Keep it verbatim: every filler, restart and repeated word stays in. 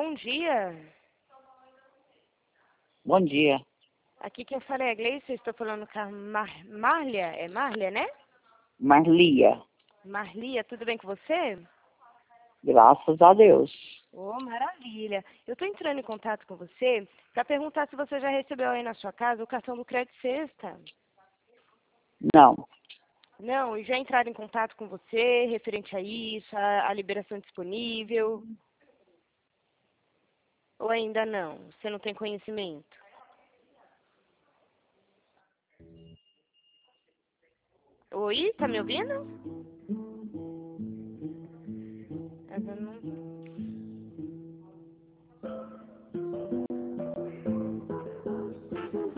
Bom dia. Bom dia. Aqui quem fala é a Gleice, eu estou falando com a Mar Marlia, é Marlia, né? Marlia. Marlia, tudo bem com você? Graças a Deus. Oh, maravilha. Eu estou entrando em contato com você para perguntar se você já recebeu aí na sua casa o cartão do Crédito Sexta. Não. Não, e já entraram em contato com você referente a isso, a, a liberação disponível? Ou ainda não? Você não tem conhecimento? Oi, tá me ouvindo?